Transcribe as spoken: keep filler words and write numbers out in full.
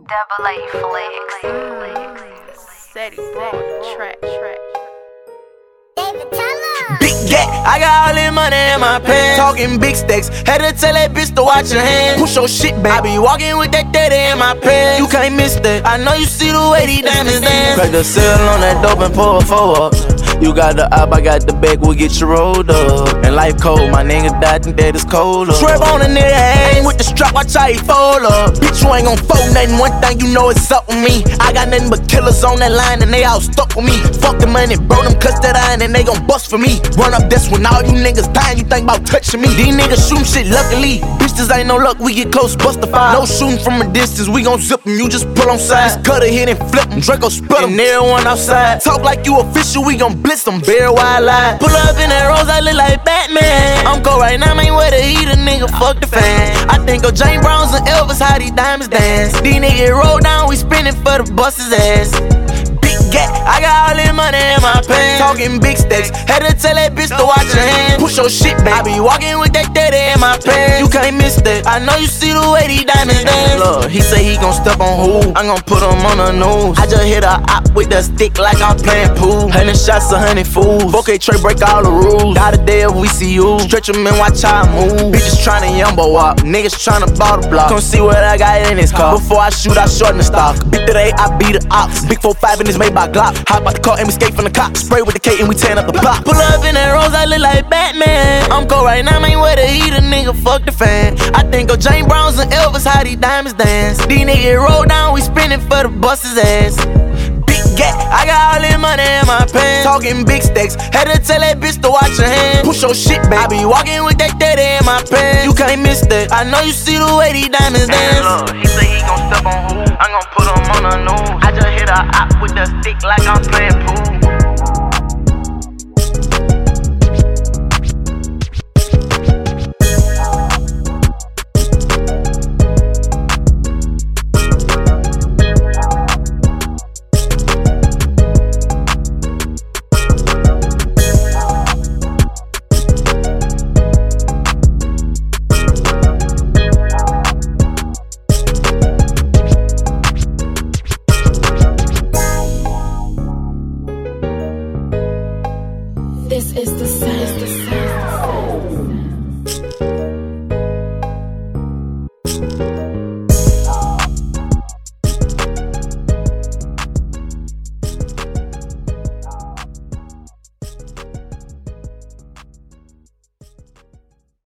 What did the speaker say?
Double A Flex. Steady bro on the track, track. Big gat, I got all this money in my pants. Talking big stacks, had to tell that bitch to watch her hands. Push your shit back, I be walking with that daddy in my pants. You can't miss that, I know you see the way these diamonds dance. Crack the seal on that dope and pour a four up. You got the op, I got the bag, we'll get you rolled up. And life cold, my nigga died, think that is colder. Swerve on a nigga, aim with the strap, watch how he fold up. Bitch, you ain't gon' fold nothing, one thing you know it's up with me. I got nothing but killers on that line and they all stuck with me. Fuck the money, bro, them cuts that iron and they gon' bust for me. Run up this when all you niggas dying, you think about touching me. These niggas shootin' shit luckily, bitches ain't no luck, we get close, bust the fire. No shooting from a distance, we gon' zip 'em, you just pull on sides. Cut a hit and flip 'em, Draco split 'em, and everyone outside. Talk like you official, we gon' blitz them, bare wide lie. Pull up in that rose, I look like Batman. I'm cold right now, ain't where to eat a nigga, fuck the fan. I think of James Browns and Elvis, how these diamonds dance. These niggas roll down, we spinning for the bus's ass. Gat, I got all this money in my pants. Talking big stacks, had to tell that bitch to watch her hands. Push your shit back, I be walking with that daddy in my pants. You can't miss that, I know you see the way these diamonds dance. Look, he say he gon' step on who? I'm gon' put him on the news. I just hit a op with the stick like I'm playing pool. Hundred shots, a hundred fools. Okay, Trey break all the rules. Die the day if we see you. Stretch him and watch how I move. Bitches tryna yumbo up, niggas tryna ball the block. Come see what I got in this car. Before I shoot, I shorten the stock. Big today, I beat the ops. Big four five in this made by Glock. Hop out the car and we escape from the cops. Spray with the K and we tearing up the block. Pull up in that rose, I look like Batman. I'm cold right now, ain't where to eat a nigga, fuck the fan. I think of James Browns and Elvis, how these diamonds dance. These niggas roll down, we spinning for the bus's ass. Big gat, I got all this money in my pants. Talking big stacks, had to tell that bitch to watch her hands. Push your shit back, I be walking with that daddy in my pants. You can't miss that, I know you see the way these diamonds dance. Look, he say he gon' step on who? I'm gon' put him on the news. I just hit a op with the stick like I'm playing pool.